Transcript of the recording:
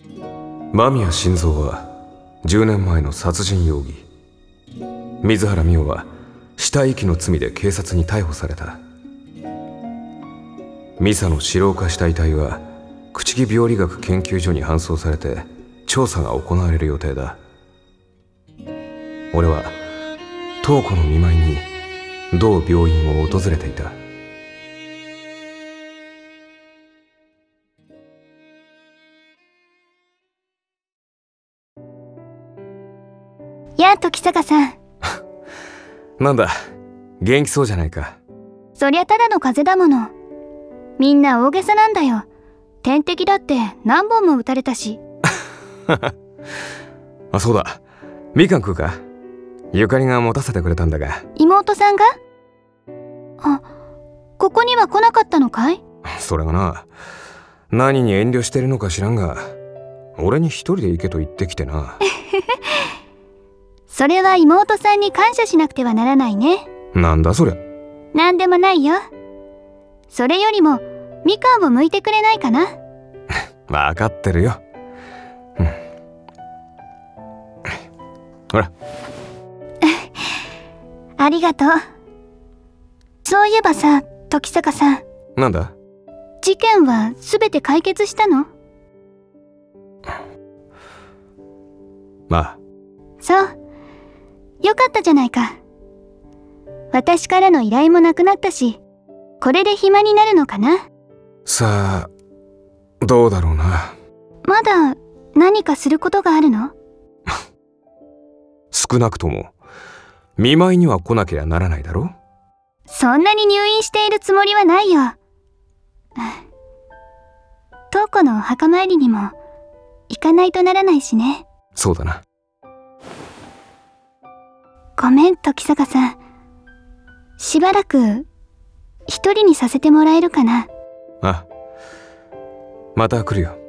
間宮心臓は10年前の殺人容疑、水原美桜は死体遺棄の罪で警察に逮捕された。ミサの白老化した遺体は朽木病理学研究所に搬送されて調査が行われる予定だ。俺は瞳子の見舞いに同病院を訪れていた。 やあ時坂さん。 なんだ、元気そうじゃないか。 そりゃただの風邪だもの。みんな大げさなんだよ。点滴だって何本も打たれたし。 あ、そうだ、みかん食うか。ゆかりが持たせてくれたんだが。 妹さんが？あ、ここには来なかったのかい？ それがな、何に遠慮してるのか知らんが、俺に一人で行けと言ってきてな。 それは妹さんに感謝しなくてはならないね。 なんだそりゃ。 なんでもないよ。それよりもみかんを剥いてくれないかな。 分かってるよ。ほら。 ありがとう。そういえばさ、時坂さん。 なんだ？ 事件はすべて解決したの？ まあ。 そう。よかったじゃないか。私からの依頼もなくなったし、これで暇になるのかな。 さあ、どうだろうな。 まだ何かすることがあるの？ 少なくとも見舞いには来なきゃならないだろ。 そんなに入院しているつもりはないよ。瞳子のお墓参りにも行かないとならないしね。 そうだな。 ごめん時坂さん。しばらく一人にさせてもらえるかな。 あ、また来るよ。